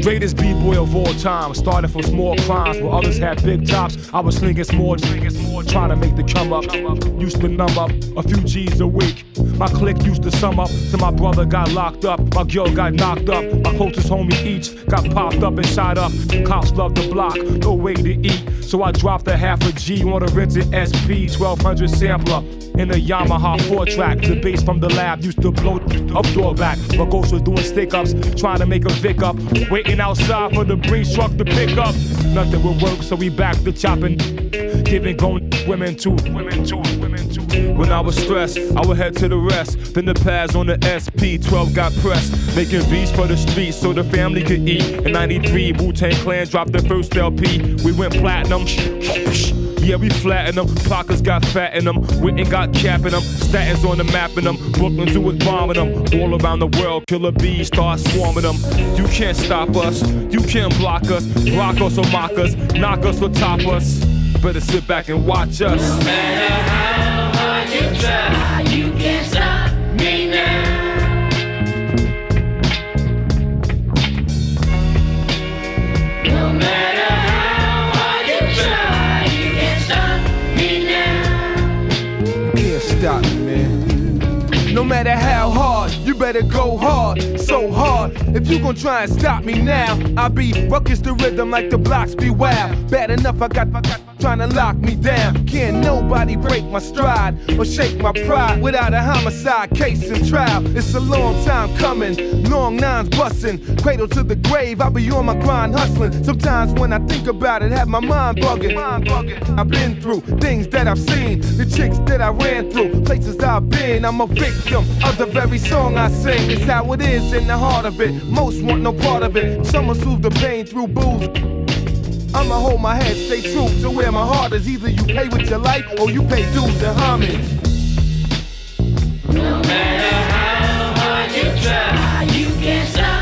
Greatest b-boy of all time, started from small crimes where others had big tops. I was slinging small, trying to make the come up. Used to numb up a few G's a week. My clique used to sum up till my brother got locked up, my girl got knocked up, my closest homie each got popped up and shot up. Cops love the block, no way to eat, so I dropped a half a G on a rented SP 1200 sampler in a Yamaha 4-track. The bass from the lab used to blow up door back. My ghost was doing stick-ups, trying to make a Vic up, waiting outside for the Brinks truck to pick up. Nothing would work, so we back to chopping, giving going women too. When I was stressed, I would head to the rest. Then the pads on the SP12 got pressed, making beats for the streets so the family could eat. In '93, Wu-Tang Clan dropped their first LP. We went platinum. Yeah, we flattened them. Pockets got fat in them. Witten got cap in them. Statins on the map in them. Brooklyn Zoo was bombing them. All around the world, killer bees start swarming them. You can't stop us. You can't block us. Rock us or mock us. Knock us or top us. Better sit back and watch us. No matter how hard you try, you can't stop me now. No matter how hard you try, you can't stop me now. Can't stop me, man. No matter how hard, you better go hard, so hard. If you gon' try and stop me now, I'll be ruckus the rhythm like the blocks be wild. Bad enough, I got trying to lock me down. Can't nobody break my stride or shake my pride without a homicide case and trial. It's a long time coming, long nines busting, cradle to the grave. I be on my grind hustling. Sometimes when I think about it, have my mind bugging. I've been through things that I've seen, the chicks that I ran through, places I've been. I'm a victim of the very song I sing. It's how it is in the heart of it. Most want no part of it. Some will soothe the pain through booze. I'ma hold my head, stay true to where my heart is. Either you pay with your life or you pay dues and homage. No matter how hard you try, you can't stop